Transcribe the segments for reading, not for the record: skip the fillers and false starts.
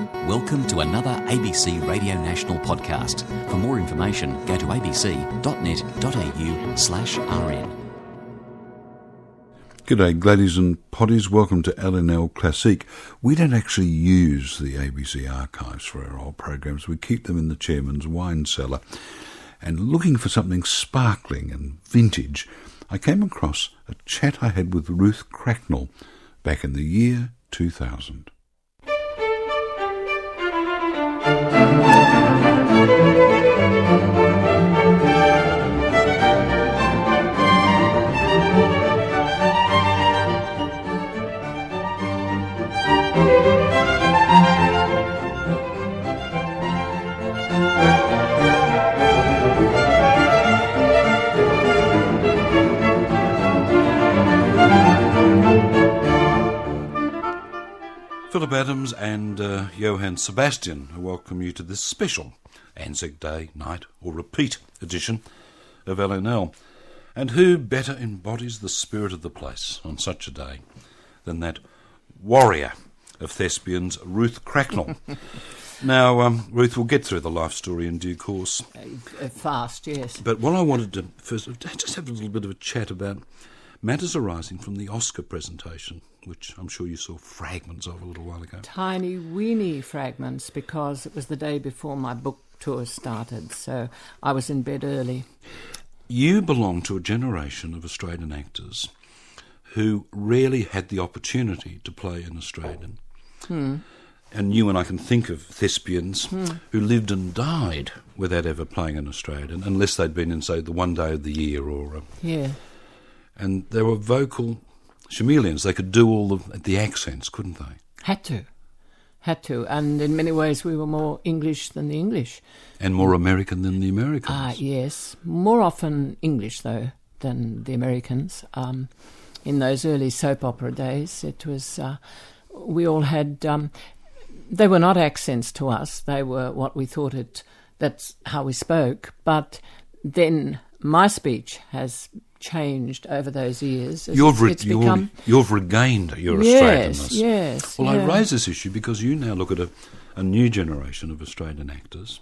Welcome to another ABC Radio National podcast. For more information, go to abc.net.au/rn. G'day, Gladys and Potties. Welcome to LNL Classique. We don't actually use the ABC archives for our old programs. We keep them in the chairman's wine cellar. And looking for something sparkling and vintage, I came across a chat I had with Ruth Cracknell back in the year 2000. Philip Adams and Johann Sebastian welcome you to this special Anzac Day night or repeat edition of LNL. And who better embodies the spirit of the place on such a day than that warrior of thespians, Ruth Cracknell. Now, Ruth, we'll get through the life story in due course. Fast, yes. But what I wanted to first just have a little bit of a chat about matters arising from the Oscar presentation, which I'm sure you saw fragments of a little while ago. Tiny, weeny fragments, because it was the day before my book tour started, so I was in bed early. You belong to a generation of Australian actors who rarely had the opportunity to play an Australian. And you and I can think of thespians who lived and died without ever playing an Australian, unless they'd been in, say, the One Day of the Year or... Yeah. And they were vocal chameleons. They could do all the accents, couldn't they? Had to. And in many ways we were more English than the English. And more American than the Americans. Yes. More often English, though, than the Americans. In those early soap opera days, it was... we all had... they were not accents to us. They were what we thought it... That's how we spoke. But then my speech has changed over those years. You've regained your Australianness. Yes. Well, I raise this issue because you now look at a new generation of Australian actors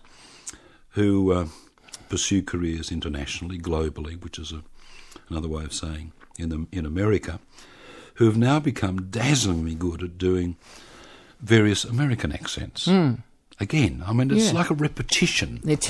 who pursue careers internationally, globally, which is another way of saying in America, who have now become dazzlingly good at doing various American accents. Again, I mean, it's like a repetition. It's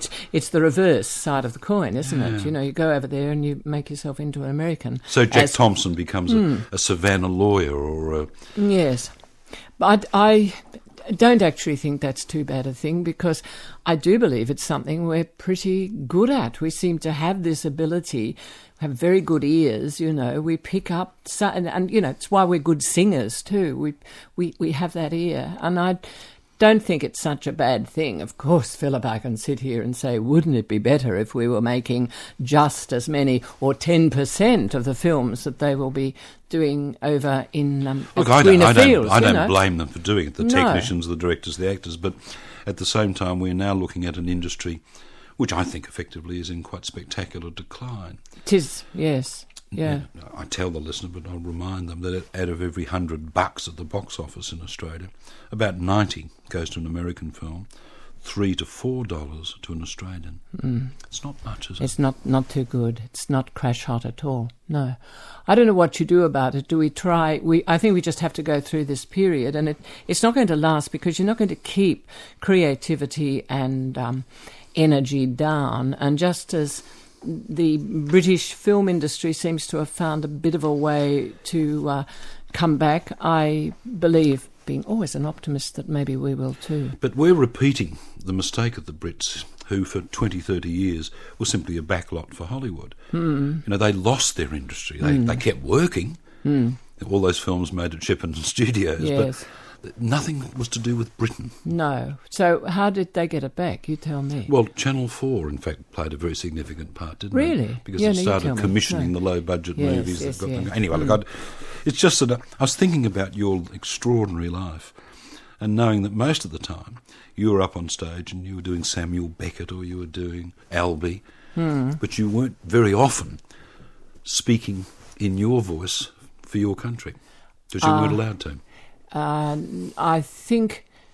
the reverse side of the coin, isn't it? You know, you go over there and you make yourself into an American. So Jack Thompson becomes a Savannah lawyer or a... Yes. But I don't actually think that's too bad a thing, because I do believe it's something we're pretty good at. We seem to have this ability, have very good ears, you know. We pick up... And you know, it's why we're good singers too. We have that ear. And I don't think it's such a bad thing. Of course, Philip, I can sit here and say, wouldn't it be better if we were making just as many or 10% of the films that they will be doing over in Look, I don't blame them for doing it, the technicians, the directors, the actors, but at the same time we're now looking at an industry which I think effectively is in quite spectacular decline. It is, yes. Yeah. I tell the listener, but I'll remind them that out of every $100 at the box office in Australia, about 90 goes to an American film, $3 to $4 to an Australian. It's not much, is it? It's not too good. It's not crash hot at all. No. I don't know what you do about it. Do we try? I think we just have to go through this period, and it's not going to last, because you're not going to keep creativity and energy down. And just as the British film industry seems to have found a bit of a way to come back, I believe, being always an optimist, that maybe we will too. But we're repeating the mistake of the Brits, who for 20, 30 years were simply a backlot for Hollywood. You know, they lost their industry. They kept working. All those films made at Shepperton Studios, but nothing was to do with Britain. No. So how did they get it back? You tell me. Well, Channel 4, in fact, played a very significant part, didn't it? Really? Because it started commissioning the low-budget movies that got them. Anyway, look, it's just that I was thinking about your extraordinary life and knowing that most of the time you were up on stage and you were doing Samuel Beckett or you were doing Albee, but you weren't very often speaking in your voice for your country because you weren't allowed to. I think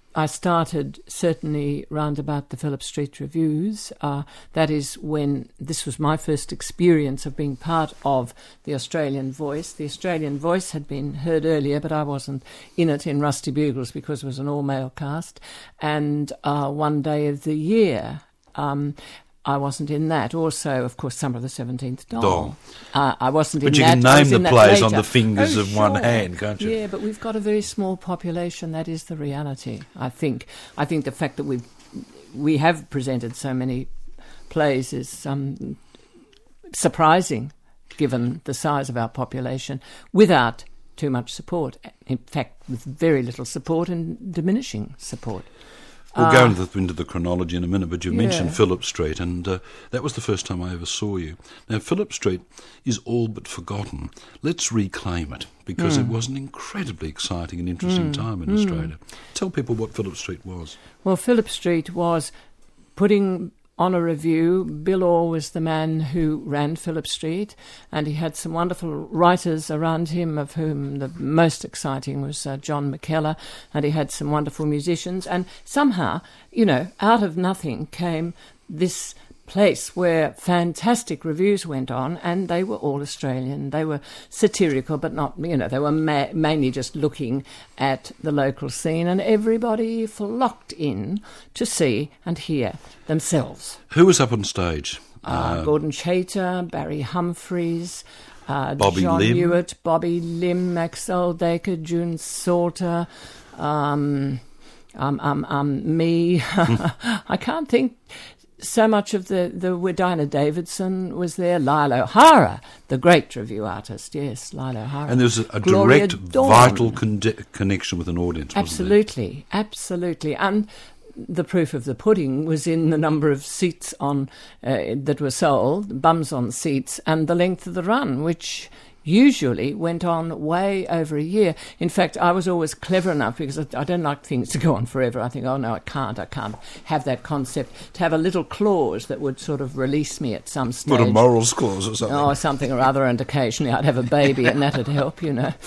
I started certainly round about the Phillip Street Reviews. That is when this was my first experience of being part of the Australian Voice. The Australian Voice had been heard earlier, but I wasn't in it in Rusty Bugles because it was an all-male cast. And one day of the year, I wasn't in that. Also, of course, Summer of the 17th Doll. I wasn't in that. But you can name the plays on the fingers of one sure. hand, can't you? Yeah, but we've got a very small population. That is the reality, I think. I think the fact that we have presented so many plays is surprising, given the size of our population, without too much support. In fact, with very little support and diminishing support. We'll go into the chronology in a minute, but you mentioned Phillip Street, and that was the first time I ever saw you. Now, Phillip Street is all but forgotten. Let's reclaim it, because it was an incredibly exciting and interesting time in Australia. Tell people what Phillip Street was. Well, Phillip Street was putting on a review. Bill Orr was the man who ran Phillip Street, and he had some wonderful writers around him, of whom the most exciting was John McKellar, and he had some wonderful musicians. And somehow, out of nothing came this place where fantastic reviews went on, and they were all Australian. They were satirical, but not, they were mainly just looking at the local scene, and everybody flocked in to see and hear themselves. Who was up on stage? Gordon Chater, Barry Humphries, Bobby John Lim. Hewitt, Bobby Lim, Max Oldaker, June Salter, me. I can't think. So much of the Dinah Davidson was there. Lyle O'Hara, the great review artist. Yes, Lyle O'Hara. And there was a Gloria direct, Dawn. vital connection with an audience, wasn't Absolutely, absolutely. And the proof of the pudding was in the number of seats on that were sold, bums on seats, and the length of the run, which usually went on way over a year. In fact, I was always clever enough, because I don't like things to go on forever. I think, oh no, I can't have that concept, to have a little clause that would sort of release me at some stage. What, a morals clause or something? Oh, something or other, and occasionally I'd have a baby and that'd help,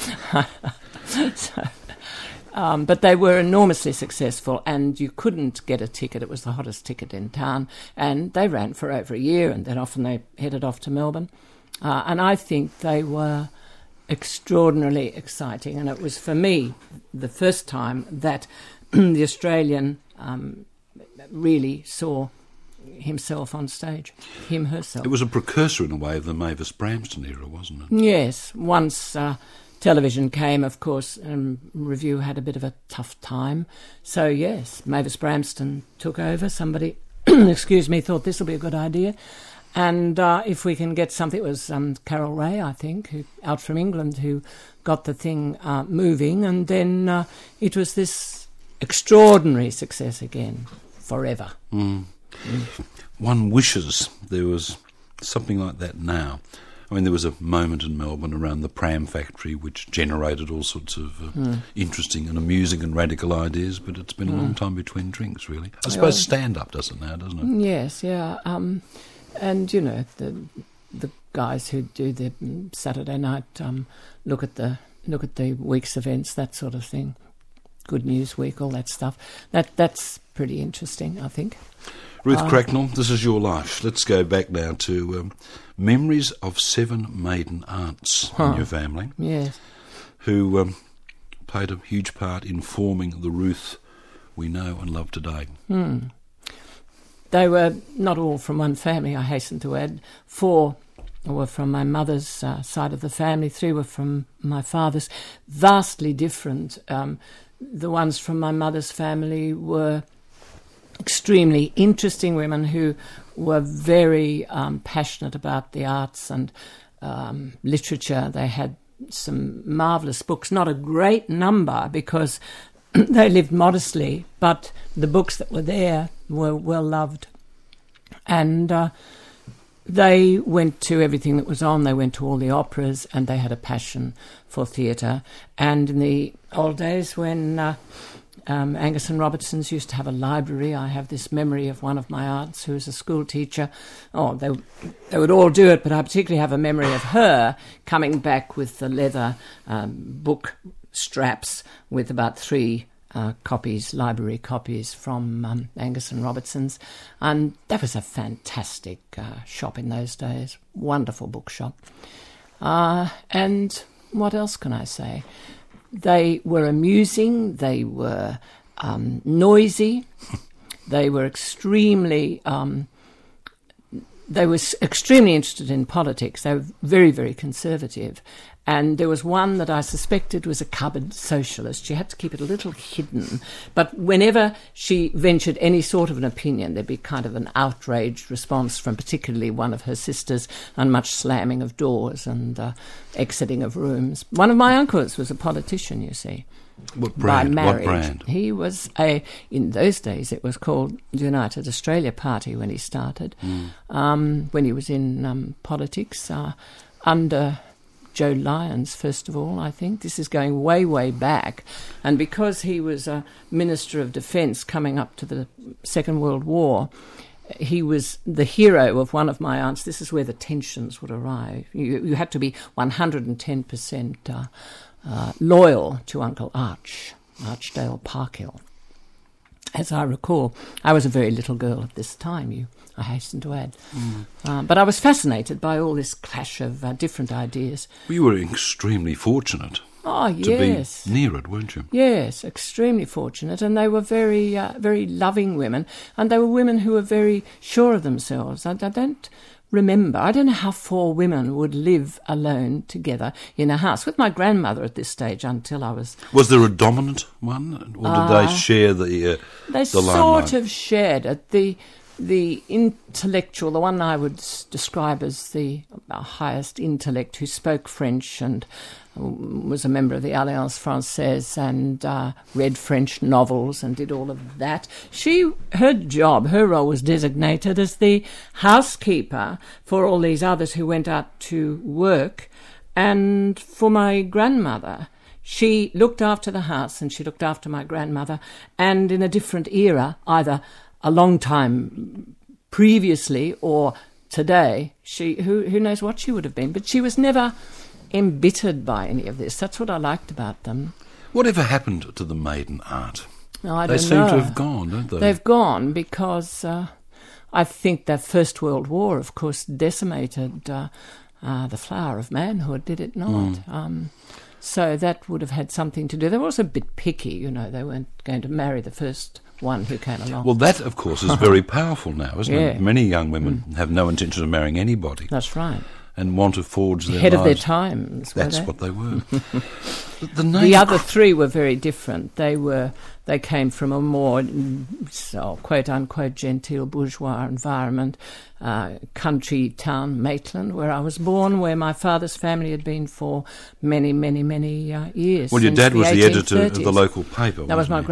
but they were enormously successful, and you couldn't get a ticket. It was the hottest ticket in town, and they ran for over a year, and then often they headed off to Melbourne. And I think they were extraordinarily exciting. And it was, for me, the first time that the Australian really saw himself on stage, herself. It was a precursor, in a way, of the Mavis Bramston era, wasn't it? Yes. Once television came, of course, review had a bit of a tough time. So, yes, Mavis Bramston took over. Somebody, thought this will be a good idea. And if we can get something, it was Carol Ray, I think, who out from England, who got the thing moving. And then it was this extraordinary success again, forever. One wishes there was something like that now. I mean, there was a moment in Melbourne around the Pram Factory which generated all sorts of interesting and amusing and radical ideas, but it's been a long time between drinks, really. I suppose stand-up does it now, doesn't it? Yes, yeah. And, the guys who do the Saturday night look at the week's events, that sort of thing. Good News Week, all that stuff. That's pretty interesting, I think. Ruth Cracknell, this is your life. Let's go back now to memories of 7 maiden aunts in your family. Yes. Who played a huge part in forming the Ruth we know and love today. They were not all from one family, I hasten to add. 4 were from my mother's side of the family, 3 were from my father's. Vastly different. The ones from my mother's family were extremely interesting women who were very passionate about the arts and literature. They had some marvellous books, not a great number because they lived modestly, but the books that were there were well loved. And they went to everything that was on. They went to all the operas, and they had a passion for theatre. And in the old days when Angus and Robertson's used to have a library, I have this memory of one of my aunts who was a school teacher. Oh, they would all do it, but I particularly have a memory of her coming back with the leather book straps with about 3 copies, library copies from Angus and Robertson's, and that was a fantastic shop in those days. Wonderful bookshop. And what else can I say? They were amusing, they were noisy, they were extremely interested in politics. They were very, very conservative. And there was one that I suspected was a cupboard socialist. She had to keep it a little hidden. But whenever she ventured any sort of an opinion, there'd be kind of an outraged response from particularly one of her sisters, and much slamming of doors and exiting of rooms. One of my uncles was a politician, you see. What brand? By marriage. What brand? He was in those days it was called the United Australia Party when he started, when he was in politics, under Joe Lyons, first of all, I think. This is going way, way back. And because he was a Minister of Defence coming up to the Second World War, he was the hero of one of my aunts. This is where the tensions would arrive. You had to be 110% loyal to Uncle Archdale Parkhill. As I recall, I was a very little girl at this time, I hasten to add. But I was fascinated by all this clash of different ideas. Well, you were extremely fortunate to be near it, weren't you? Yes, extremely fortunate. And they were very, very loving women. And they were women who were very sure of themselves. I don't remember. I don't know how 4 women would live alone together in a house. With my grandmother at this stage until I was... Was there a dominant one? Or did they share the They limelight? sort of shared it. The intellectual, the one I would describe as the highest intellect, who spoke French and was a member of the Alliance Française and read French novels and did all of that. Her role was designated as the housekeeper for all these others who went out to work. And for my grandmother, she looked after the house and she looked after my grandmother, and in a different era, either a long time previously or today, who knows what she would have been. But she was never embittered by any of this. That's what I liked about them. Whatever happened to the maiden aunt? I don't know. They seem to have gone, don't they? They've gone because I think the First World War, of course, decimated the flower of manhood, did it not? So that would have had something to do. They were also a bit picky, They weren't going to marry the first one who came along. Well, that, of course, is very powerful now, isn't it? Many young women have no intention of marrying anybody. That's right. And want to forge their Ahead lives. of their times. That's what they were. The other 3 were very different. They came from a more, quote unquote, genteel bourgeois environment, country town, Maitland, where I was born, where my father's family had been for many, many, many years. Well, your dad was the editor of the local paper. That was my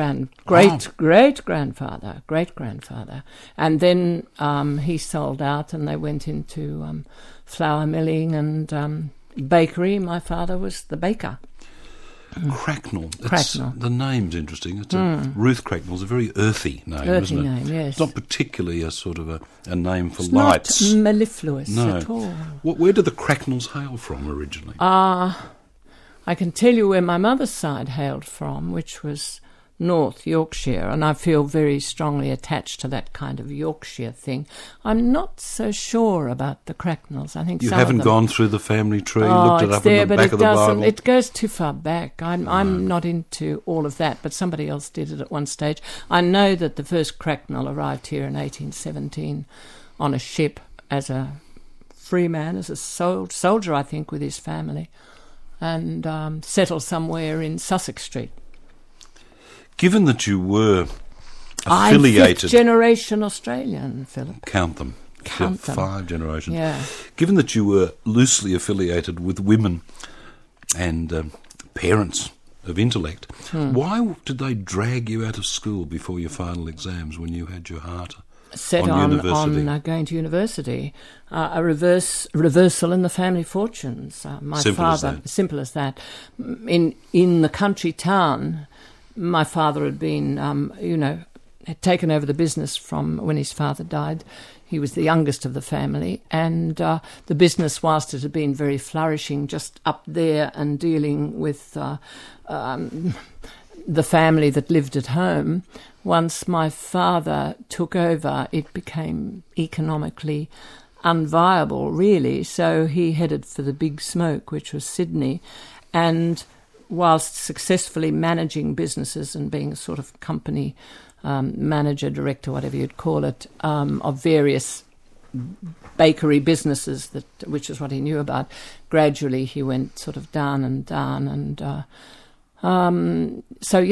great-grandfather. And then he sold out and they went into flour milling and bakery. My father was the baker. Cracknell. Cracknell. The name's interesting. Ruth Cracknell's a very earthy name, isn't it? Earthy name, yes. It's not particularly a sort of a name for it's lights. Not mellifluous at all. Where did the Cracknells hail from originally? I can tell you where my mother's side hailed from, which was North Yorkshire, and I feel very strongly attached to that kind of Yorkshire thing. I'm not so sure about the Cracknells. I think you some haven't of them, gone through the family tree, looked it up there, in the back of the Bible? It goes too far back. I'm not into all of that, but somebody else did it at one stage. I know that the first Cracknell arrived here in 1817 on a ship as a free man, as a soldier, I think, with his family, and settled somewhere in Sussex Street. Given that you were affiliated... I'm fifth-generation Australian, Philip. Count them. Count them. 5 generations. Yeah. Given that you were loosely affiliated with women and parents of intellect, why did they drag you out of school before your final exams when you had your heart set on university? On going to university? A reversal in the family fortunes. My father, simple as that. In the country town... My father had been, had taken over the business from when his father died. He was the youngest of the family, and the business, whilst it had been very flourishing, just up there and dealing with the family that lived at home, once my father took over, it became economically unviable, really. So he headed for the big smoke, which was Sydney, and whilst successfully managing businesses and being a sort of company manager, director, whatever you'd call it, of various bakery businesses, which is what he knew about, gradually he went sort of down and down. And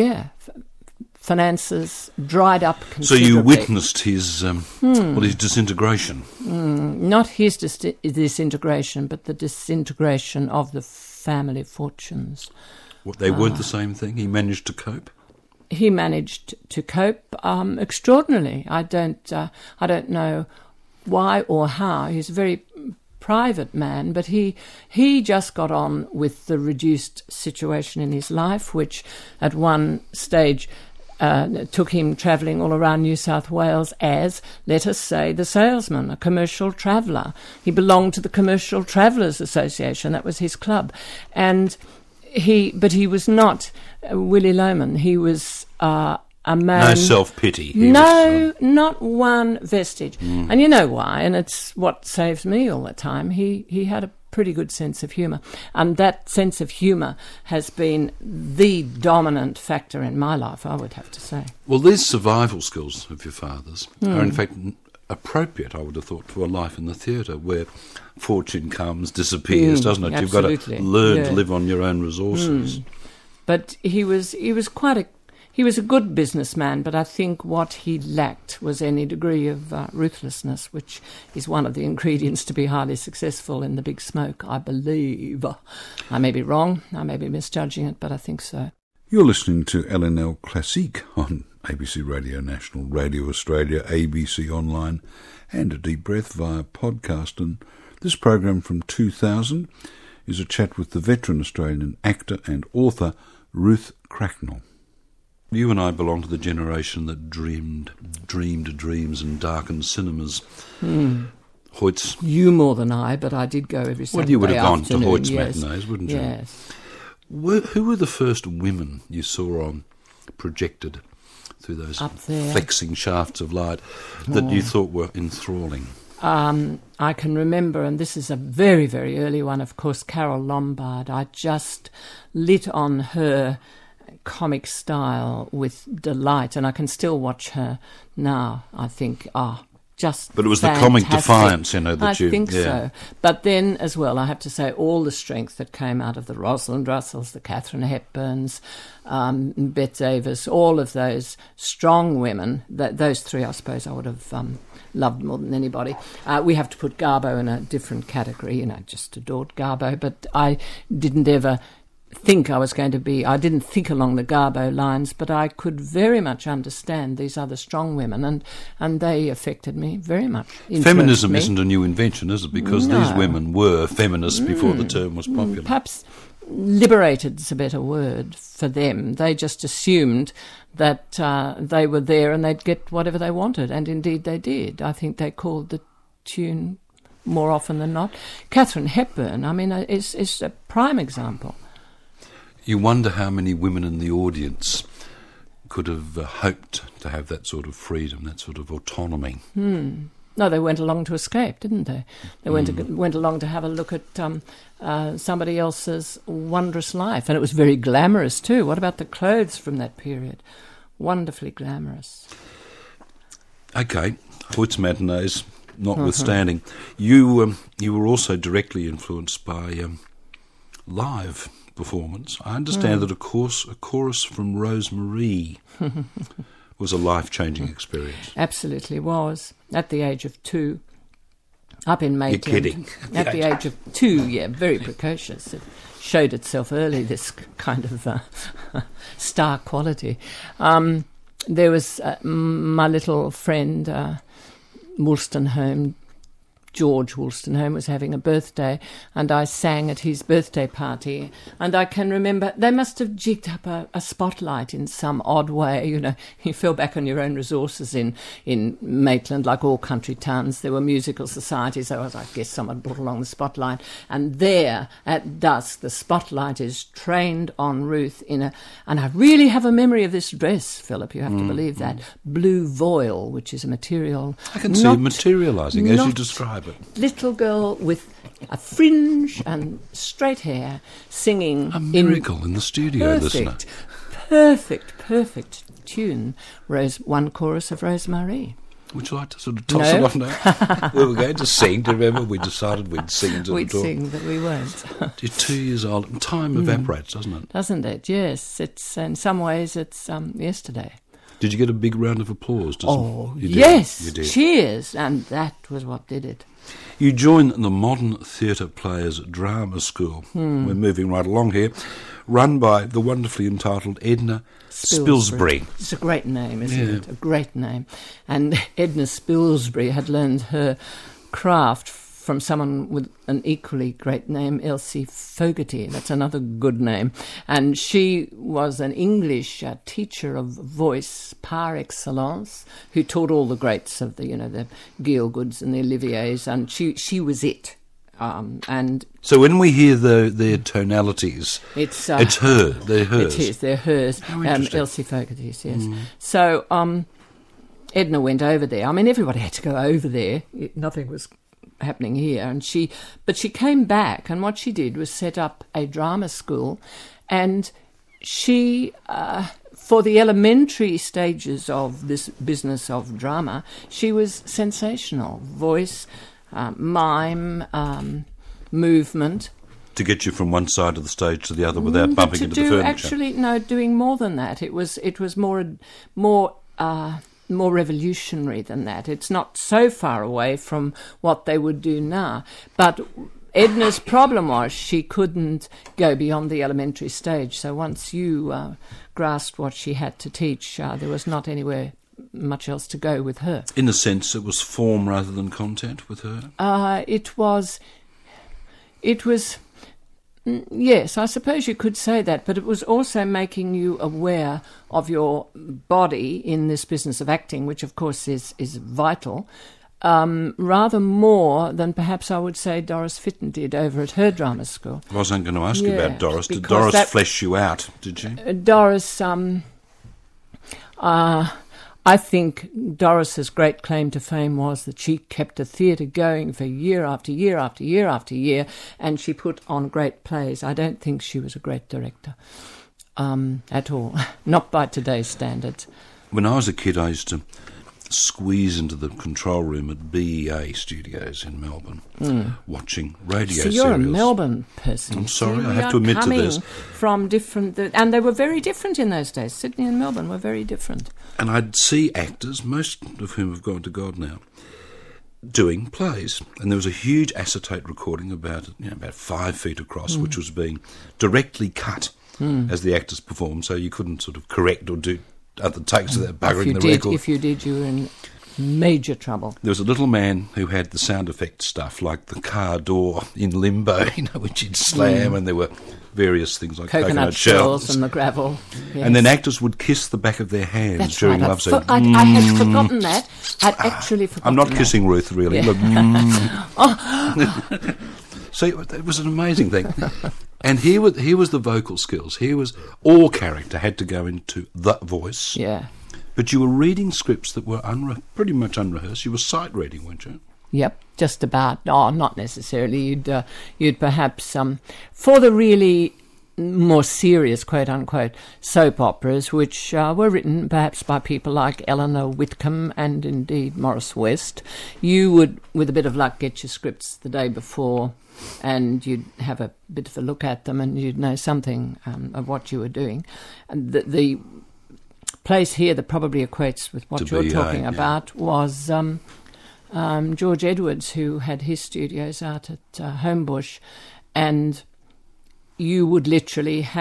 finances dried up considerably. So you witnessed his his disintegration? Not his disintegration, but the disintegration of the family fortunes. What, they weren't the same thing? He managed to cope? He managed to cope extraordinarily. I don't know why or how. He's a very private man, but he just got on with the reduced situation in his life, which at one stage took him travelling all around New South Wales as, let us say, the salesman, a commercial traveller. He belonged to the Commercial Travellers Association. That was his club. But he was not Willy Loman. He was a man... No self-pity. Not one vestige. And you know why, and it's what saves me all the time. He had a pretty good sense of humour, and that sense of humour has been the dominant factor in my life, I would have to say. Well, these survival skills of your father's are in fact appropriate, I would have thought, for a life in the theatre where fortune comes, disappears, doesn't it? Absolutely. You've got to learn to live on your own resources. But he was a good businessman, but I think what he lacked was any degree of ruthlessness, which is one of the ingredients to be highly successful in the big smoke, I believe. I may be wrong, I may be misjudging it, but I think so. You're listening to LNL Classique on ABC Radio National, Radio Australia, ABC Online, and A Deep Breath via podcast. And this program from 2000 is a chat with the veteran Australian actor and author Ruth Cracknell. You and I belong to the generation that dreamed dreams and darkened cinemas. Hoyt's... You more than I, but I did go every Saturday afternoon. Well, you would have gone to Hoyt's yes. matinees, wouldn't you? Yes. Who were the first women you saw on projected through those flexing shafts of light that you thought were enthralling? I can remember, and this is a very, very early one, of course, Carole Lombard. I just lit on her comic style with delight, and I can still watch her now. I think, just but it was fantastic. The comic defiance, that I think so. But then, as well, I have to say, all the strength that came out of the Rosalind Russells, the Katharine Hepburns, Bette Davis, all of those strong women, those three, I suppose, I would have loved more than anybody. We have to put Garbo in a different category. Just adored Garbo, but I didn't ever think I was going to be... I didn't think along the Garbo lines, but I could very much understand these other strong women, and they affected me very much. Feminism isn't a new invention, is it? Because these women were feminists before the term was popular. Perhaps liberated is a better word for them. They just assumed that they were there and they'd get whatever they wanted, and indeed they did. I think they called the tune more often than not. Katharine Hepburn, is a prime example. You wonder how many women in the audience could have hoped to have that sort of freedom, that sort of autonomy. No, they went along to escape, didn't they? They went along to have a look at somebody else's wondrous life. And it was very glamorous too. What about the clothes from that period? Wonderfully glamorous. Okay, Hoyt's matinees notwithstanding, you were also directly influenced by live performance. I understand that a chorus from Rosemarie was a life-changing experience. Absolutely was. At the age of 2, up in Maitland. You're kidding. At the age of 2, very precocious. It showed itself early, this kind of star quality. There was my little friend, Woolstonholme, George Wolstenholme was having a birthday, and I sang at his birthday party. And I can remember they must have jigged up a spotlight in some odd way. You know, you fell back on your own resources in Maitland, like all country towns. There were musical societies. So I guess someone brought along the spotlight. And there, at dusk, the spotlight is trained on Ruth and I really have a memory of this dress, Philip, you have to believe that, blue voile, which is a material... I can see it materialising as you describe it. Little girl with a fringe and straight hair singing... A miracle in the studio, listener. Perfect tune. One chorus of Rosemary. Would you like to sort of toss it off now? We were going to sing. Do you remember? We decided we'd sing into we'd the door. Sing, but we won't. You're 2 years old. And time evaporates, doesn't it? Doesn't it? Yes. It's in some ways it's yesterday. Did you get a big round of applause? Yes. You did. Cheers. And that was what did it. You joined the Modern Theatre Players Drama School. We're moving right along here. Run by the wonderfully entitled Edna Spilsbury. It's a great name, isn't it? A great name. And Edna Spilsbury had learned her craft from someone with an equally great name, Elsie Fogarty. That's another good name. And she was an English teacher of voice par excellence, who taught all the greats of the Gielguds and the Oliviers, and she was it. And so when we hear their tonalities, it's her. They're hers. It is. They're hers. How interesting. Elsie Fogarty's, yes. So Edna went over there. I mean, everybody had to go over there. Nothing was happening here. But she came back, and what she did was set up a drama school, and she... for the elementary stages of this business of drama, she was sensational. Voice... mime, movement. To get you from one side of the stage to the other without bumping into the furniture. Actually, no, doing more than that. It was more revolutionary than that. It's not so far away from what they would do now. But Edna's problem was she couldn't go beyond the elementary stage. So once you grasped what she had to teach, there was not anywhere much else to go with her. In a sense, it was form rather than content with her? It was, yes, I suppose you could say that, but it was also making you aware of your body in this business of acting, which of course is vital, rather more than perhaps I would say Doris Fitton did over at her drama school. I wasn't going to ask you about Doris. Did Doris flesh you out, did she? Doris, I think Doris's great claim to fame was that she kept a theatre going for year after year after year after year, and she put on great plays. I don't think she was a great director at all, not by today's standards. When I was a kid, I used to squeeze into the control room at BEA Studios in Melbourne, watching radio serials. So you're a Melbourne person. I'm sorry, I have to admit to this. From different, and they were very different in those days. Sydney and Melbourne were very different. And I'd see actors, most of whom have gone to God now, doing plays. And there was a huge acetate recording about 5 feet across, which was being directly cut as the actors performed, so you couldn't sort of correct or do other takes of that buggering the record. If you did, you were in major trouble. There was a little man who had the sound effect stuff, like the car door in Limbo, which he'd slam, and there were various things like coconut shells and the gravel. Yes. And then actors would kiss the back of their hands during love scenes. I had forgotten that. I'd actually forgotten I'm not that. kissing Ruth, really. Yeah. Look. So it was an amazing thing. And here was the vocal skills. Here was all character had to go into the voice. Yeah. But you were reading scripts that were pretty much unrehearsed. You were sight reading, weren't you? Yep, just about. Oh, not necessarily. You'd perhaps for the really more serious, quote unquote, soap operas, which were written perhaps by people like Eleanor Whitcomb and indeed Morris West. You would, with a bit of luck, get your scripts the day before, and you'd have a bit of a look at them, and you'd know something of what you were doing. And the place here that probably equates with what you're talking about was George Edwards, who had his studios out at Homebush, and you would literally have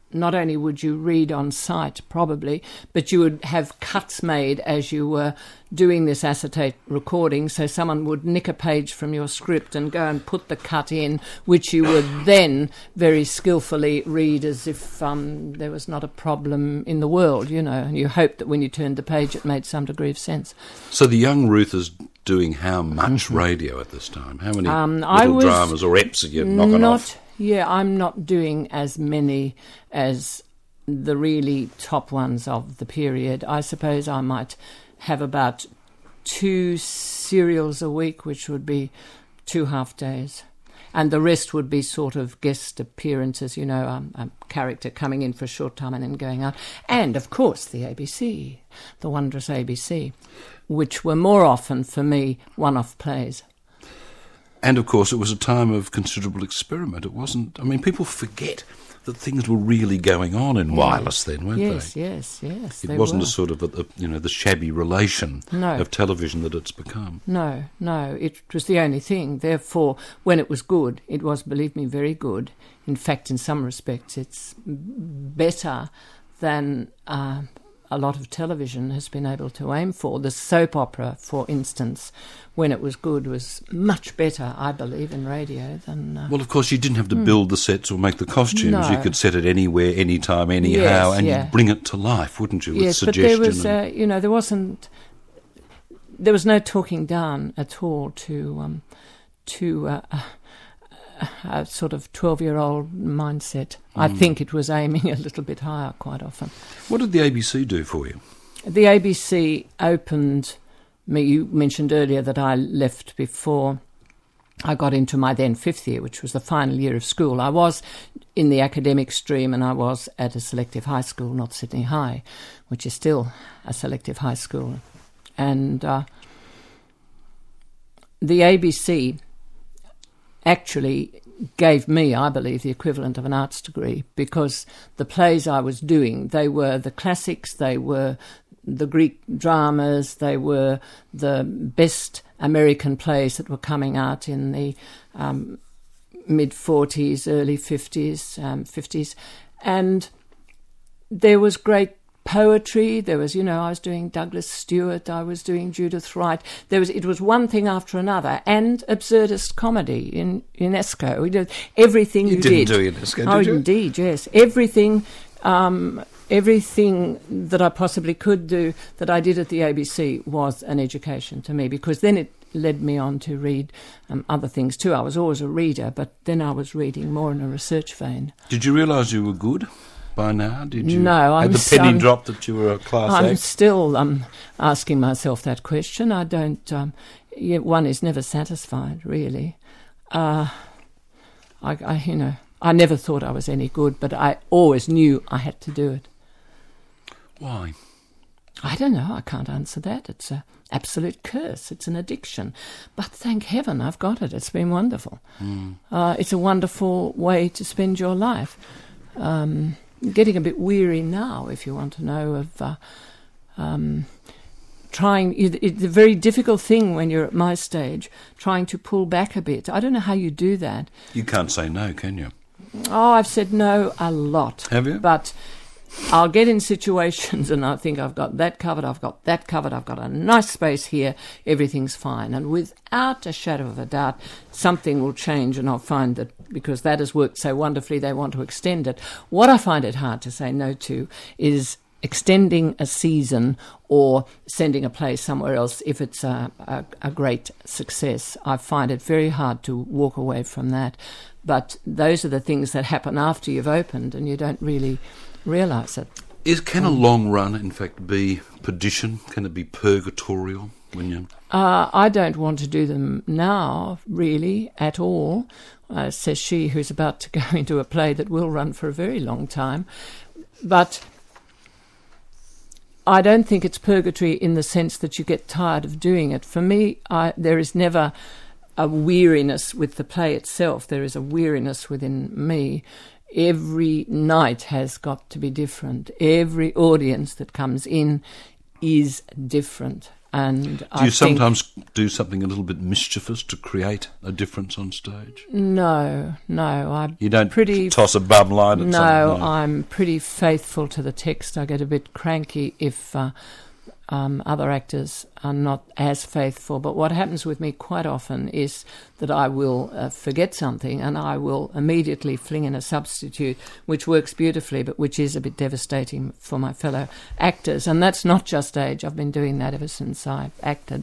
not only would you read on site, probably, but you would have cuts made as you were doing this acetate recording, so someone would nick a page from your script and go and put the cut in, which you would then very skillfully read as if there was not a problem in the world, you know, and you hoped that when you turned the page it made some degree of sense. So the young Ruth is doing how much radio at this time? How many little dramas or eps are you knocking off? Yeah, I'm not doing as many as the really top ones of the period. I suppose I might have about 2 serials a week, which would be 2 half days. And the rest would be sort of guest appearances, you know, a character coming in for a short time and then going out. And, of course, the ABC, the wondrous ABC, which were more often, for me, one-off plays. And, of course, it was a time of considerable experiment. It wasn't... I mean, people forget that things were really going on in wireless then, weren't they? Yes. It wasn't a sort of, the shabby relation of television that it's become. No, it was the only thing. Therefore, when it was good, it was, believe me, very good. In fact, in some respects, it's better than a lot of television has been able to aim for. The soap opera, for instance, when it was good, was much better, I believe, in radio than... Well, of course, you didn't have to build the sets or make the costumes. No. You could set it anywhere, anytime, anyhow, and you'd bring it to life, wouldn't you, with suggestion? But there was, there was no talking down at all to a sort of 12-year-old mindset. I think it was aiming a little bit higher quite often. What did the ABC do for you? The ABC opened me. You mentioned earlier that I left before I got into my then 5th year, which was the final year of school. I was in the academic stream and I was at a selective high school, not Sydney High, which is still a selective high school. And the ABC actually gave me, I believe, the equivalent of an arts degree, because the plays I was doing, they were the classics, they were the Greek dramas, they were the best American plays that were coming out in the mid-40s, early 50s, and there was great poetry. There was, I was doing Douglas Stewart, I was doing Judith Wright. It was one thing after another, and absurdist comedy in UNESCO. We did everything you did. You didn't do UNESCO, did you? Indeed, yes. Everything that I possibly could do that I did at the ABC was an education to me, because then it led me on to read other things too. I was always a reader, but then I was reading more in a research vein. Did you realise you were good by now? Did you? No, had the penny dropped that you were a class act? I'm still asking myself that question. I don't. One is never satisfied, really. I never thought I was any good, but I always knew I had to do it. Why? I don't know. I can't answer that. It's an absolute curse. It's an addiction. But thank heaven I've got it. It's been wonderful. It's a wonderful way to spend your life. Getting a bit weary now, if you want to know, of trying... It's a very difficult thing when you're at my stage, trying to pull back a bit. I don't know how you do that. You can't say no, can you? Oh, I've said no a lot. Have you? But I'll get in situations and I think I've got that covered, I've got that covered, I've got a nice space here, everything's fine. And without a shadow of a doubt, something will change and I'll find that because that has worked so wonderfully, they want to extend it. What I find it hard to say no to is extending a season or sending a play somewhere else if it's a great success. I find it very hard to walk away from that. But those are the things that happen after you've opened and you don't really realise it. Can a long run, in fact, be perdition? Can it be purgatorial when you... I don't want to do them now, really, at all, says she, who's about to go into a play that will run for a very long time. But I don't think it's purgatory in the sense that you get tired of doing it. For me, there is never a weariness with the play itself. There is a weariness within me. Every night has got to be different. Every audience that comes in is different. And Do I you think, sometimes do something a little bit mischievous to create a difference on stage? No, I'm You don't pretty toss a bum line at something? I'm pretty faithful to the text. I get a bit cranky if other actors are not as faithful. But what happens with me quite often is that I will forget something and I will immediately fling in a substitute, which works beautifully, but which is a bit devastating for my fellow actors. And that's not just age. I've been doing that ever since I acted.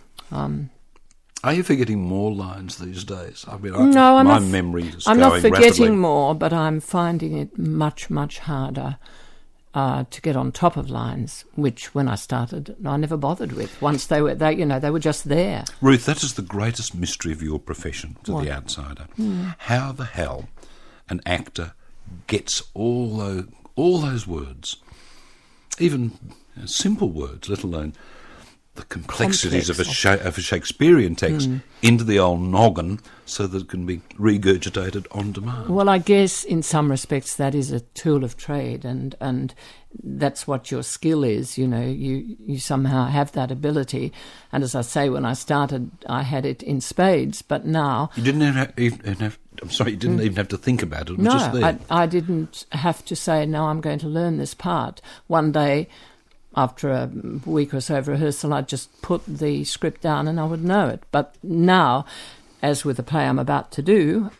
Are you forgetting more lines these days? I mean, my memory is I'm going not forgetting rapidly. more, but I'm finding it much, much harder to get on top of lines, which when I started, I never bothered with. Once they were just there. Ruth, that is the greatest mystery of your profession to What? the outsider. How the hell an actor gets all those words, even simple words, let alone the complexities of a Shakespearean text, into the old noggin so that it can be regurgitated on demand. Well, I guess in some respects that is a tool of trade, and that's what your skill is. You know, you somehow have that ability. And as I say, when I started, I had it in spades, but now You didn't even have to think about it. It was just there. I didn't have to say, no, I'm going to learn this part. One day, after a week or so of rehearsal, I'd just put the script down and I would know it. But now, as with the play I'm about to do,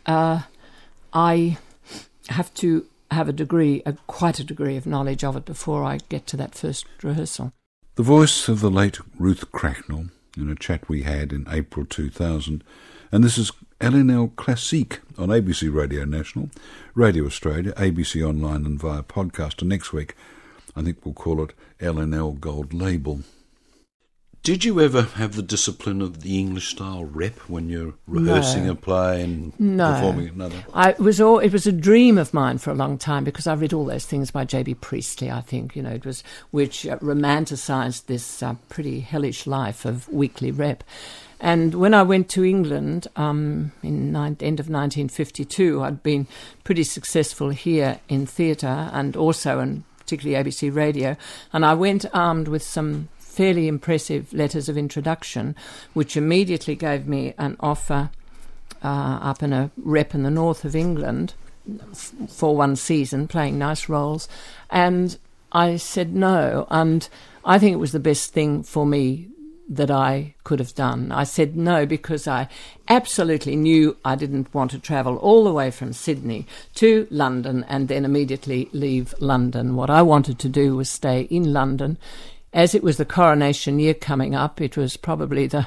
I have to have quite a degree of knowledge of it before I get to that first rehearsal. The voice of the late Ruth Cracknell in a chat we had in April 2000, and this is LNL Classique on ABC Radio National, Radio Australia, ABC Online and via podcast. And next week, I think we'll call it LNL Gold Label. Did you ever have the discipline of the English style rep when you're rehearsing a play and performing another? It was a dream of mine for a long time because I read all those things by J.B. Priestley, I think, which romanticised this pretty hellish life of weekly rep. And when I went to England in end of 1952, I'd been pretty successful here in theatre and also in particularly ABC Radio, and I went armed with some fairly impressive letters of introduction, which immediately gave me an offer up in a rep in the north of England for one season, playing nice roles, and I said no, and I think it was the best thing for me that I could have done. I said no because I absolutely knew I didn't want to travel all the way from Sydney to London and then immediately leave London. What I wanted to do was stay in London. As it was the coronation year coming up, it was probably the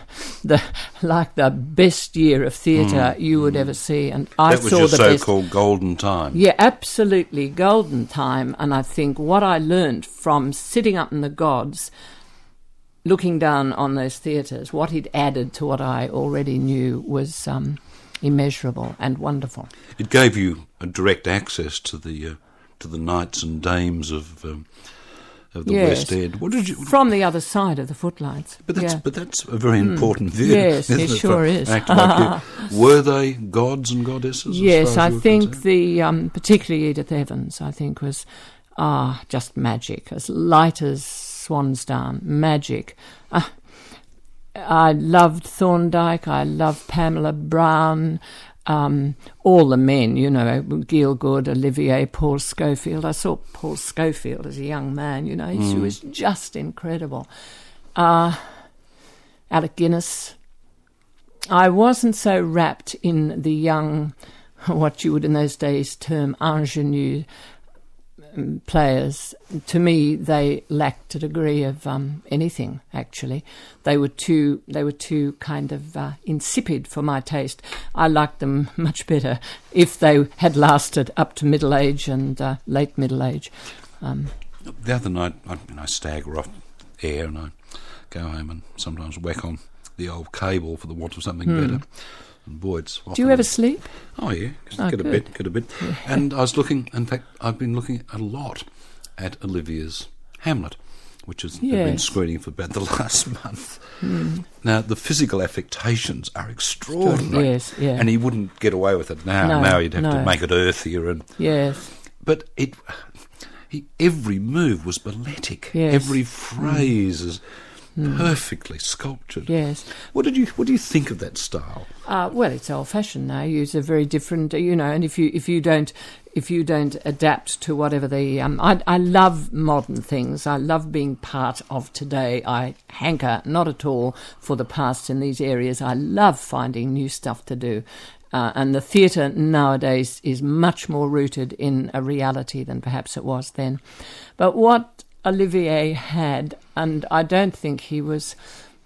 best year of theatre you would ever see. And I that was saw your the so-called golden time. Yeah, absolutely golden time. And I think what I learned from sitting up in the gods, looking down on those theatres, what it added to what I already knew was immeasurable and wonderful. It gave you a direct access to the knights and dames of the West End. What did you from the other side of the footlights? But that's a very important view. Yes, it sure is. Were they gods and goddesses? Yes, I think concerned? particularly Edith Evans, I think was just magic, as light as swan's down, magic. I loved Thorndike, I loved Pamela Brown, all the men, Gielgud, Olivier, Paul Schofield. I saw Paul Schofield as a young man, he was just incredible. Alec Guinness. I wasn't so wrapped in the young, what you would in those days term ingenue players. To me, they lacked a degree of anything. Actually, they were too kind of insipid for my taste. I liked them much better if they had lasted up to middle age and late middle age. The other night, I stagger off air and I go home and sometimes whack on the old cable for the want of something better. And boy, it's often... Do you ever sleep? Oh, yeah. Get a bit. Yeah. And I was looking... In fact, I've been looking a lot at Olivia's Hamlet, which has been screening for about the last month. Now, the physical affectations are extraordinary. Yes, yeah. And he wouldn't get away with it now. No, now he'd have to make it earthier. And yes. But every move was balletic. Yes. Every phrase is... perfectly sculptured. Yes. What do you think of that style? Well, it's old-fashioned now. Use a very different, and if you don't adapt to whatever the I love modern things. I love being part of today. I hanker not at all for the past in these areas. I love finding new stuff to do. And the theatre nowadays is much more rooted in a reality than perhaps it was then. But what Olivier had, and I don't think he was...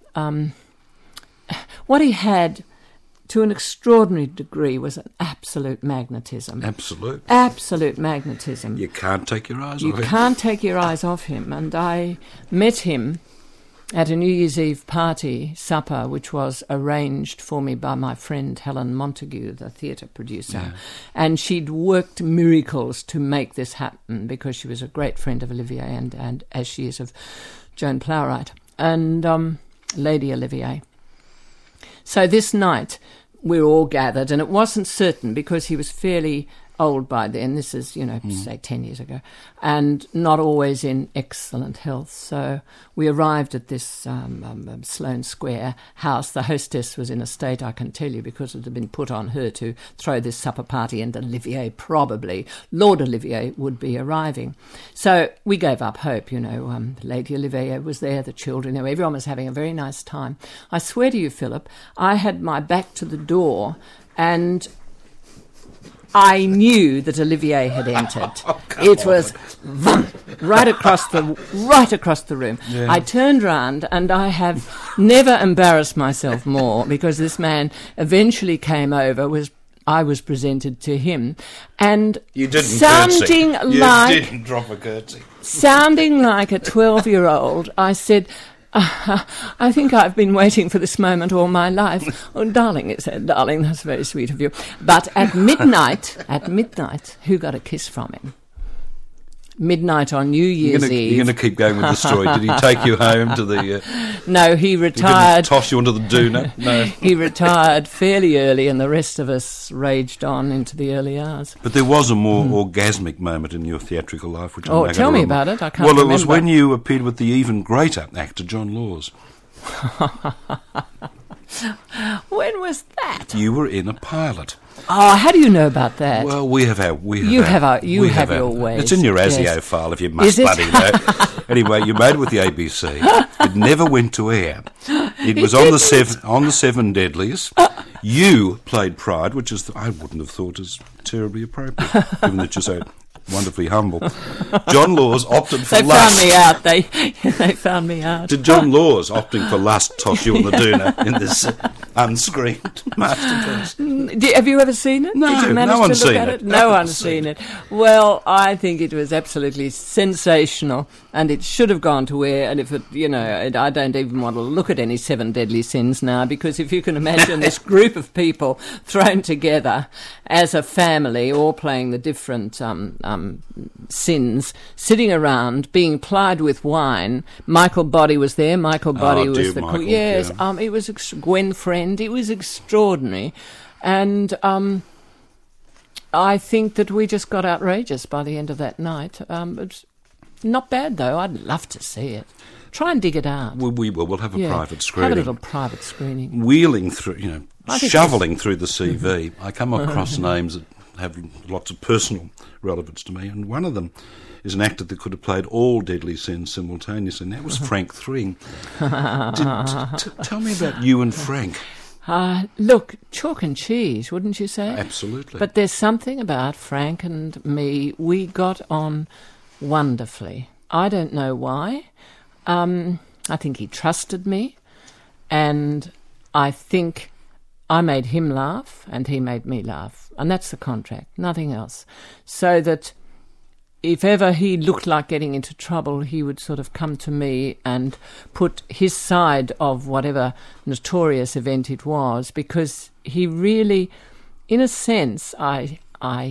what he had, to an extraordinary degree, was an absolute magnetism. Absolute. Absolute magnetism. You can't take your eyes off him. You can't take your eyes off him. And I met him at a New Year's Eve party, supper, which was arranged for me by my friend Helen Montague, the theatre producer. Yeah. And she'd worked miracles to make this happen because she was a great friend of Olivier and as she is of Joan Plowright and Lady Olivier. So this night we were all gathered, and it wasn't certain because he was fairly old by then. This is, say 10 years ago, and not always in excellent health. So we arrived at this Sloane Square house. The hostess was in a state, I can tell you, because it had been put on her to throw this supper party, and Olivier probably, Lord Olivier, would be arriving. So we gave up hope, Lady Olivier was there, the children, everyone was having a very nice time. I swear to you, Philip, I had my back to the door, and I knew that Olivier had entered. It was right across the room. Yeah. I turned round, and I have never embarrassed myself more because this man eventually came over. I was presented to him, and You didn't sounding curtsy. You like didn't drop a curtsy. sounding like a 12-year-old, I said, I think I've been waiting for this moment all my life. Oh, darling, it said, darling, that's very sweet of you. But at midnight, who got a kiss from him? Midnight on New Year's Eve. You're going to keep going with the story. Did he take you home to the... No, he He retired. didn't toss you onto the doona? No. He retired fairly early, and the rest of us raged on into the early hours. But there was a more orgasmic moment in your theatrical life, which I'm now Tell going me to about it. I can't Well, remember. it was when you appeared with the even greater actor, John Laws. When was that? You were in a pilot. Oh, how do you know about that? Well, we have You have your ways. It's in your ASIO Yes. file if you must Is it? bloody know. Anyway, you made it with the ABC. It never went to air. It was on the Seven Deadlies. You played Pride, which is I wouldn't have thought is terribly appropriate, given that you're so wonderfully humble. John Laws opted for They lust. found me out. They found me out. Did John Laws opting for lust toss you on the doona in this unscreened masterpiece? Have you ever seen it? No, Did you manage no one's to look seen at it. it? No one's seen it. Well, I think it was absolutely sensational, and it should have gone to air. And if it, I don't even want to look at any Seven Deadly Sins now, because if you can imagine this group of people thrown together as a family, all playing the different sins, sitting around, being plied with wine. Michael Boddy was there. Michael Boddy dear was the Michael, cook. Yes, yeah. it was Gwen Friend. It was extraordinary. And I think that we just got outrageous by the end of that night. It's not bad, though. I'd love to see it. Try and dig it out. We will. We'll have a private screening. Have a little private screening. Wheeling through, I think shoveling through the CV, I come across names that have lots of personal relevance to me, and one of them is an actor that could have played all Deadly Sins simultaneously, and that was Frank Thring. Tell me about you and Frank. Look, chalk and cheese, wouldn't you say? Absolutely. But there's something about Frank and me. We got on wonderfully. I don't know why. I think he trusted me, and I think I made him laugh, and he made me laugh. And that's the contract, nothing else. So that if ever he looked like getting into trouble, he would sort of come to me and put his side of whatever notorious event it was, because he really, in a sense, I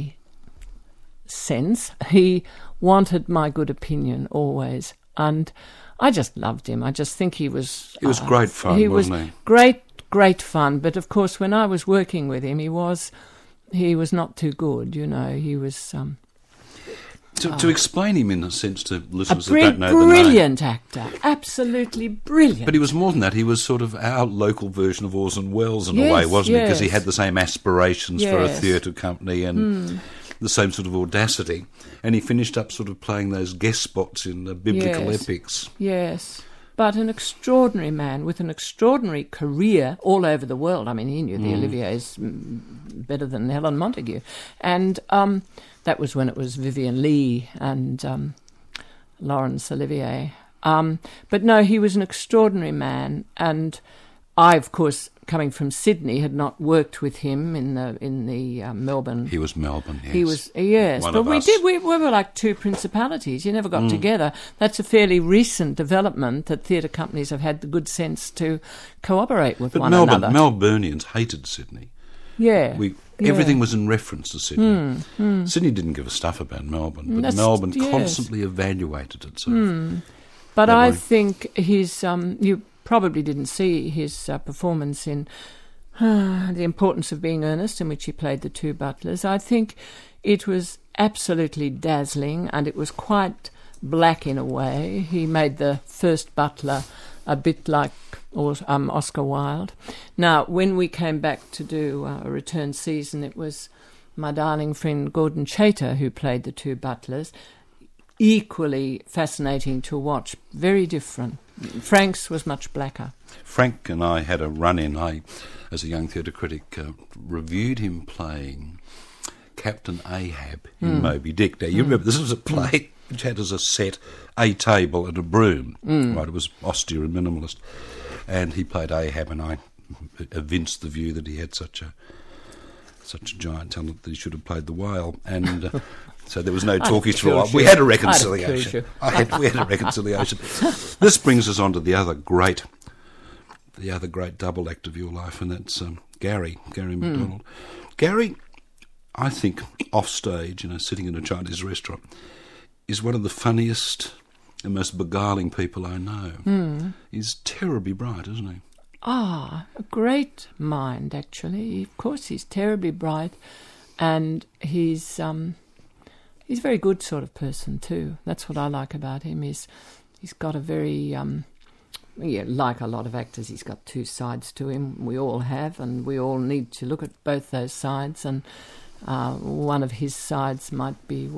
sense, he wanted my good opinion always. And I just loved him. I just think he was... It was great fun, wasn't he? Great fun. But of course, when I was working with him, he was not too good, He was... To explain him in a sense to A listeners that don't know the name. brilliant actor, absolutely brilliant. But he was more than that. He was sort of our local version of Orson Welles in a Yes, way, wasn't he? Because he yes. had the same aspirations for a Yes. theatre company and the same sort of audacity. And he finished up sort of playing those guest spots in the biblical Yes. epics. Yes, but an extraordinary man with an extraordinary career all over the world. I mean, he knew the Olivier's better than Helen Montagu. And that was when it was Vivian Leigh and Laurence Olivier. But no, he was an extraordinary man. And I, of course, coming from Sydney, had not worked with him in the Melbourne. He was Melbourne, yes. He was, yes, One but of we us. did. We were like two principalities. You never got together. That's a fairly recent development that theatre companies have had the good sense to cooperate with But one Melbourne, another. Melburnians hated Sydney. Yeah, Everything was in reference to Sydney. Sydney didn't give a stuff about Melbourne, but That's- Melbourne yes. constantly evaluated itself. but that I way. think his. You probably didn't see his performance in The Importance of Being Earnest, in which he played the two butlers. I think it was absolutely dazzling, and it was quite black in a way. He made the first butler a bit like Oscar Wilde. Now, when we came back to do a return season, it was my darling friend Gordon Chater who played the two butlers. Equally fascinating to watch, very different. Frank's was much blacker. Frank and I had a run-in. I, as a young theatre critic, reviewed him playing Captain Ahab in Moby Dick. Now, you remember, this was a play which had as a set a table and a broom. Right, it was austere and minimalist. And he played Ahab, and I evinced the view that he had such a giant talent that he should have played the whale. And so there was no talkies for a while. We had a reconciliation. We had a reconciliation. This brings us on to the other great double act of your life, and that's Gary MacDonald. Gary, I think, off stage, sitting in a Chinese restaurant, is one of the funniest and most beguiling people I know. He's terribly bright, isn't he? A great mind, actually. Of course, he's terribly bright, and he's a very good sort of person too. That's what I like about him. He's got a very like a lot of actors, he's got two sides to him. We all have, and we all need to look at both those sides. And one of his sides might be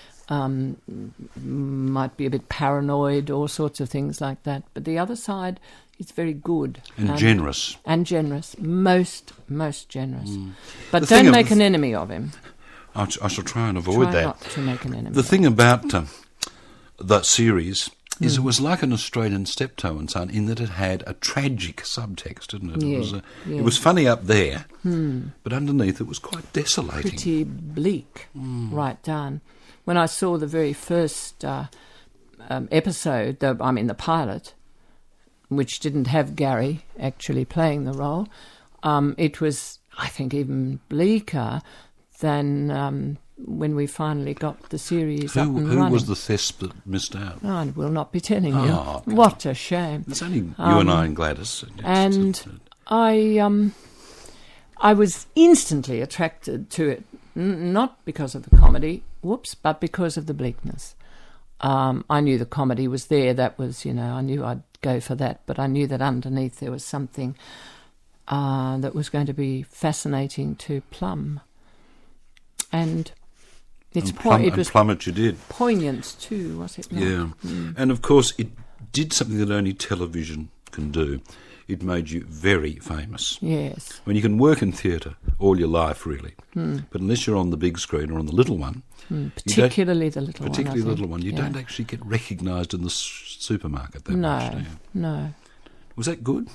might be a bit paranoid, all sorts of things like that. But the other side is very good. And generous. And generous. Most generous. But The thing don't of- make an enemy of him. I shall try and avoid Try that. not to make an enemy. The thing about that series is it was like an Australian Steptoe and Son in that it had a tragic subtext, didn't it? Yeah, It was funny up there, but underneath it was quite desolating. Pretty bleak, right down. When I saw the very first episode, the pilot, which didn't have Gary actually playing the role, it was, I think, even bleaker than when we finally got the series up and Who running. was the thesp that missed out? I will not be telling you. Oh, okay. What a shame. It's only you and I and Gladys. And I was instantly attracted to it, not because of the comedy, but because of the bleakness. I knew the comedy was there. That was, I knew I'd go for that, but I knew that underneath there was something that was going to be fascinating to plumb. And it was plummet you did. poignant too, was it not? Yeah. And of course it did something that only television can do. It made you very famous. Yes. When you can work in theatre all your life, really, but unless you're on the big screen or on the little one, Particularly the little one. particularly I the think. little one, you Yeah. don't actually get recognised in the supermarket that much, do you? No. Was that good?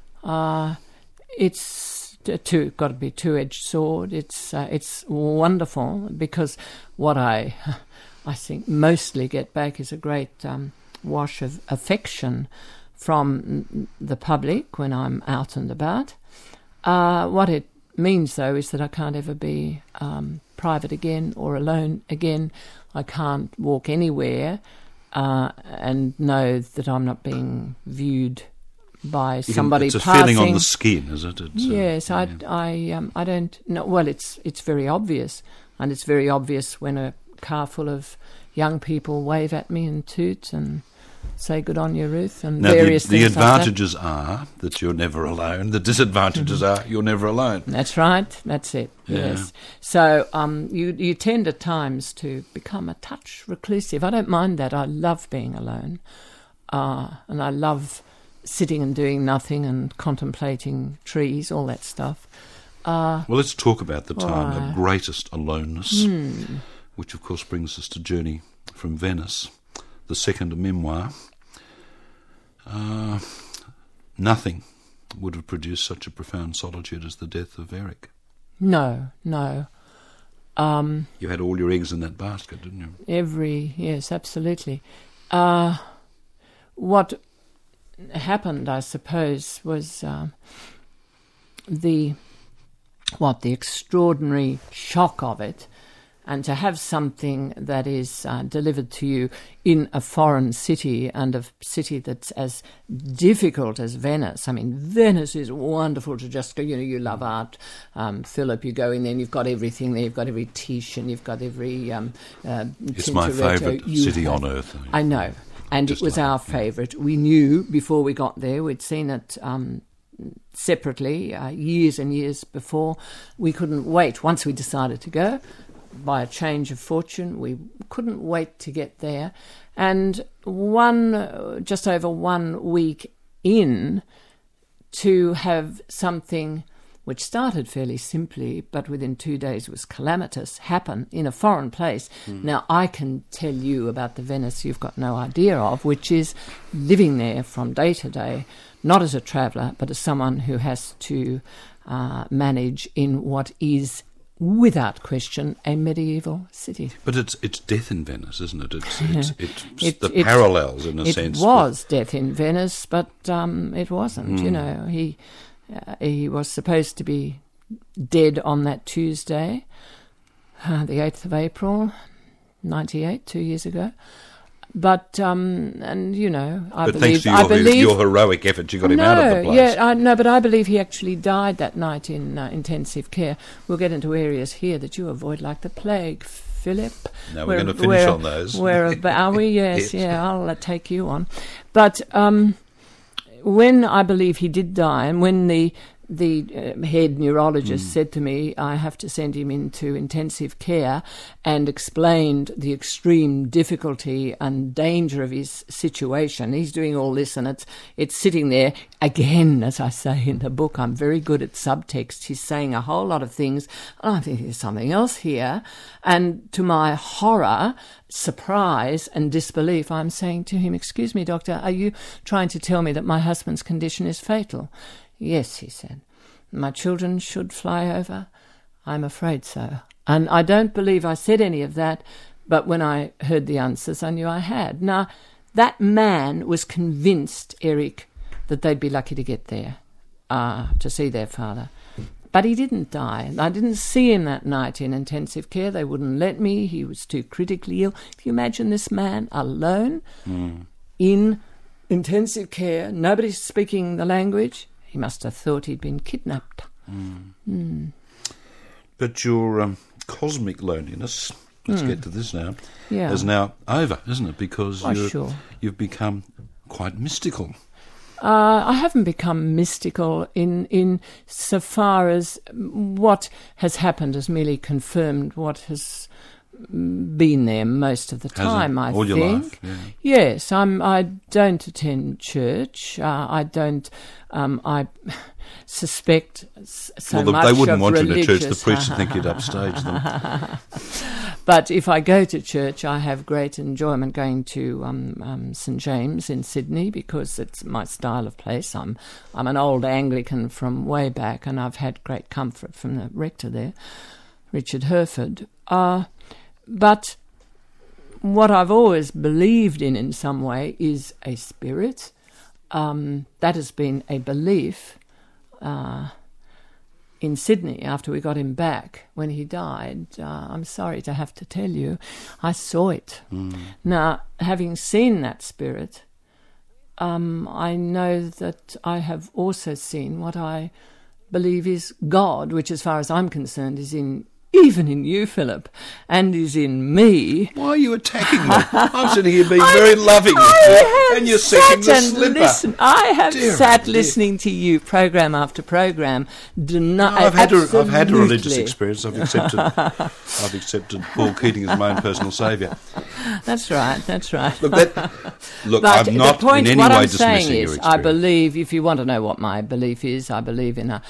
It's got to be two-edged sword. It's wonderful because what I think mostly get back is a great wash of affection from the public when I'm out and about. What it means, though, is that I can't ever be private again or alone again. I can't walk anywhere and know that I'm not being viewed by somebody it's a passing. feeling on the skin, is it? Yes, yeah. I don't know. Well, it's very obvious, and it's very obvious when a car full of young people wave at me and toot and say good on you, Ruth, and now, various the things advantages are that you're never alone. The disadvantages are you're never alone. That's right. That's it. Yeah. Yes. So you tend at times to become a touch reclusive. I don't mind that. I love being alone, and I love sitting and doing nothing and contemplating trees, all that stuff. Well, let's talk about the time of greatest aloneness, which of course brings us to Journey from Venice, the second memoir. Nothing would have produced such a profound solitude as the death of Eric. No. You had all your eggs in that basket, didn't you? Yes, absolutely. What happened, I suppose, was the extraordinary shock of it, and to have something that is delivered to you in a foreign city, and a city that's as difficult as Venice. I mean, Venice is wonderful to just go, you love art, Philip, you go in there and you've got everything there, you've got every Titian, you've got every It's my favourite city on earth. I know, and it was our favourite. We knew before we got there, we'd seen it separately years and years before. We couldn't wait. Once we decided to go, by a change of fortune, we couldn't wait to get there. And just over 1 week in, to have something which started fairly simply, but within 2 days was calamitous, happen in a foreign place. Now, I can tell you about the Venice you've got no idea of, which is living there from day to day, not as a traveller, but as someone who has to manage in what is, without question, a medieval city. But it's death in Venice, isn't it? It's the parallels, in a sense. It was death in Venice, but it wasn't. He was supposed to be dead on that Tuesday, the 8th of April, 98, 2 years ago. But I believe, thanks to your heroic effort, you got him out of the place. But I believe he actually died that night in intensive care. We'll get into areas here that you avoid like the plague, Philip. No, we're going to finish on those. Are we? Yes, yeah, I'll take you on. But when I believe he did die, and when the head neurologist said to me, I have to send him into intensive care, and explained the extreme difficulty and danger of his situation. He's doing all this, and it's sitting there. Again, as I say in the book, I'm very good at subtext. He's saying a whole lot of things. I think there's something else here. And to my horror, surprise and disbelief, I'm saying to him, excuse me, doctor, are you trying to tell me that my husband's condition is fatal? Yes, he said. My children should fly over? I'm afraid so. And I don't believe I said any of that, but when I heard the answers, I knew I had. Now, that man was convinced, Eric, that they'd be lucky to get there, to see their father. But he didn't die. I didn't see him that night in intensive care. They wouldn't let me. He was too critically ill. Can you imagine this man alone in intensive care, nobody speaking the language? He must have thought he'd been kidnapped. But your cosmic loneliness, let's get to this now, is now over, isn't it? Because you've become quite mystical. I haven't become mystical in so far as what has happened has merely confirmed what has been there most of the time, I think. All your life? Yeah. Yes, I don't attend church. I don't. I suspect so much they wouldn't want religious. you in a church. The priest would think you'd upstage them. But if I go to church, I have great enjoyment going to St James in Sydney, because it's my style of place. I'm an old Anglican from way back, and I've had great comfort from the rector there, Richard Herford. But what I've always believed in some way is a spirit. That has been a belief in Sydney after we got him back when he died. I'm sorry to have to tell you, I saw it. Now, having seen that spirit, I know that I have also seen what I believe is God, which as far as I'm concerned is in even in you, Philip, and is in me. Why are you attacking me? I'm sitting here being very loving and you're setting the slipper. I have sat dear. listening to you program after program. I've had a religious experience. I've accepted Paul Keating as my own personal saviour. That's right. Look, But I'm not the point, in any what way I'm dismissing saying your is, experience. I believe, if you want to know what my belief is, I believe in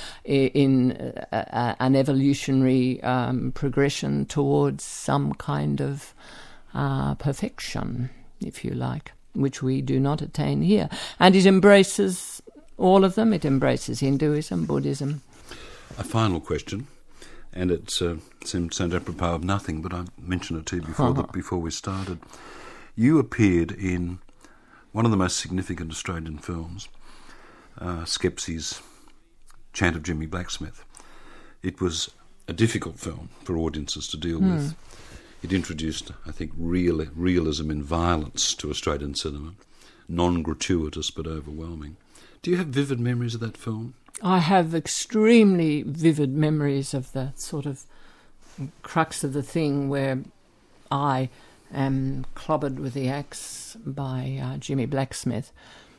an evolutionary progression towards some kind of perfection, if you like, which we do not attain here. And it embraces all of them. It embraces Hinduism, Buddhism. A final question, and it sounds apropos of nothing, but I mentioned it to you before we started. You appeared in one of the most significant Australian films, Skepsi's Chant of Jimmy Blacksmith. It was a difficult film for audiences to deal with. It introduced, I think, realism in violence to Australian cinema, non-gratuitous but overwhelming. Do you have vivid memories of that film? I have extremely vivid memories of the sort of crux of the thing where I am clobbered with the axe by Jimmy Blacksmith.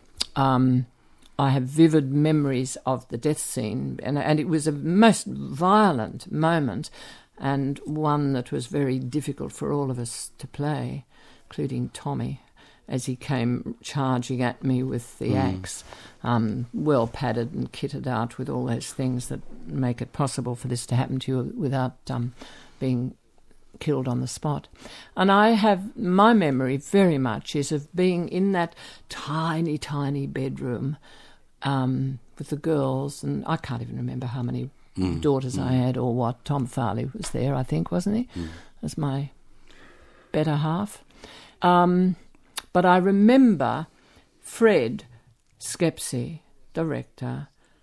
I have vivid memories of the death scene, and it was a most violent moment, and one that was very difficult for all of us to play, including Tommy, as he came charging at me with the axe, well padded and kitted out with all those things that make it possible for this to happen to you without being killed on the spot. And I have, my memory very much is of being in that tiny, tiny bedroom with the girls, and I can't even remember how many daughters I had or what. Tom Farley was there, I think, wasn't he? As my better half. But I remember Fred Skepsi, director,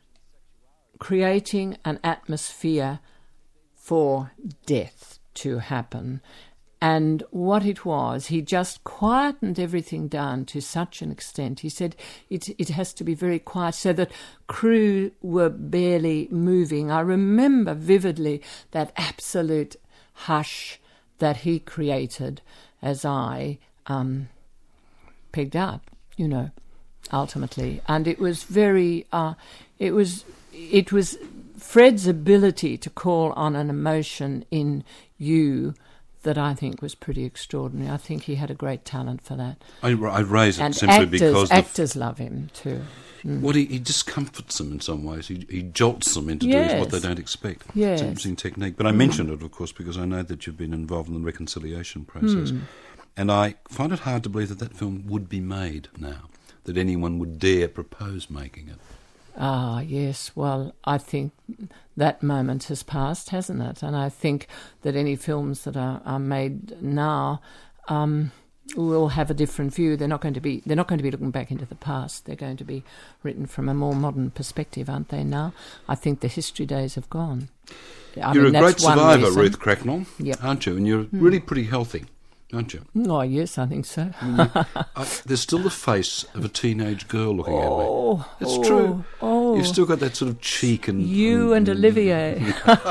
creating an atmosphere for death to happen. And what it was, he just quietened everything down to such an extent. He said it has to be very quiet so that crew were barely moving. I remember vividly that absolute hush that he created as I pegged out, ultimately. And it was very, it was Fred's ability to call on an emotion in you that I think was pretty extraordinary. I think he had a great talent for that. I raise it and simply because actors love him too. What he discomforts them in some ways. He jolts them into Yes. doing what they don't expect. Yes. It's an interesting technique. But I mentioned it, of course, because I know that you've been involved in the reconciliation process. And I find it hard to believe that film would be made now, that anyone would dare propose making it. Ah, yes. Well, I think that moment has passed, hasn't it? And I think that any films that are made now will have a different view. They're not going to be looking back into the past. They're going to be written from a more modern perspective, aren't they? Now, I think the history days have gone. You're a great survivor, Ruth Cracknell, Yep. aren't you? And you're really pretty healthy, aren't you? Oh, yes, I think so. There's still the face of a teenage girl looking at me. It's true. Oh, You've still got that sort of cheek and... you and Olivier.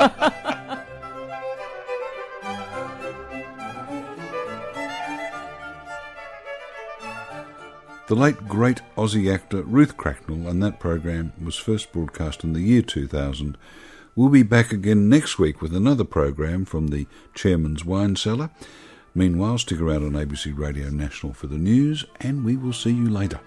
The late great Aussie actor Ruth Cracknell, and that program was first broadcast in the year 2000. We'll be back again next week with another program from the Chairman's Wine Cellar. Meanwhile, stick around on ABC Radio National for the news, and we will see you later.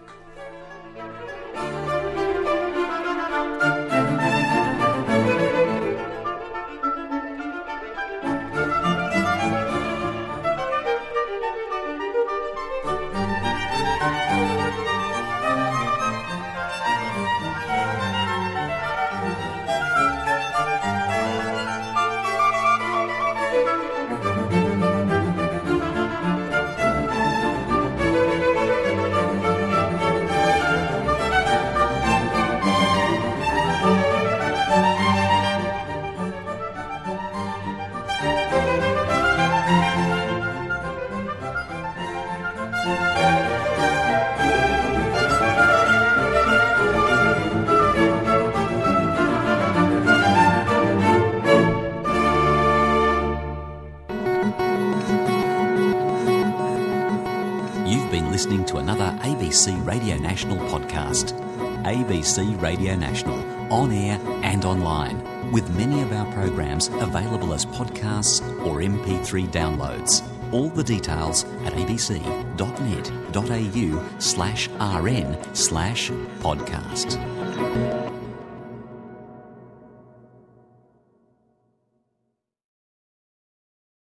listening to another ABC Radio National podcast. ABC Radio National, on air and online, with many of our programs available as podcasts or MP3 downloads. All the details at abc.net.au/rn/podcast.